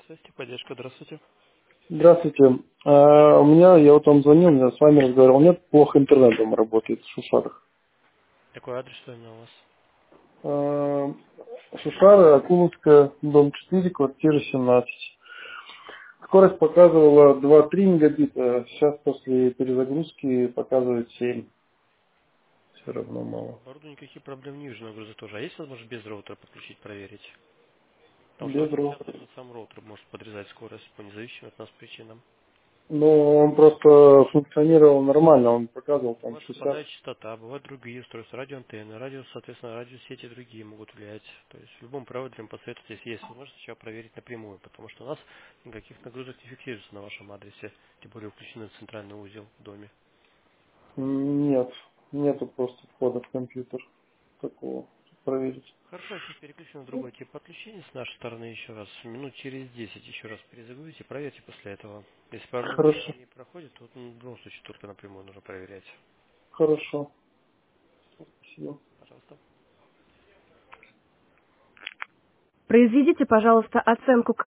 Связь, поддержка, здравствуйте. Здравствуйте. У меня, я вот вам звонил, я с вами разговаривал. У меня плохо интернет дома работает в Шушарах. Какой адрес, что именно у вас? А, Шушары, Акуловская, дом 4, квартира 17. Скорость показывала 2-3 мегабита, сейчас после перезагрузки показывает 7. Все равно По мало. оборудованию никаких проблем не вижу, на грузы тоже. А есть возможность без роутера подключить, проверить? Потому что Без очень часто роутера. именно сам роутер может подрезать скорость по независимым от нас причинам. Но он просто функционировал нормально, он показывал У там вас 60. выпадает частота, бывают другие устройства, радиоантенны, соответственно, радиосети другие могут влиять. То есть в любом проводере посоветуйте, если есть возможность, сначала проверить напрямую, потому что у нас никаких нагрузок не фиксируется на вашем адресе, тем более включены в центральный узел в доме. Нет, нету просто входа в компьютер такого проверить. Хорошо, я сейчас переключу на другой тип подключения с нашей стороны еще раз. Минут через 10 еще раз перезагрузите, проверьте после этого. Если проблема Хорошо, не проходит, то в любом случае только напрямую нужно проверять. хорошо. Спасибо. Пожалуйста. Произведите, пожалуйста, оценку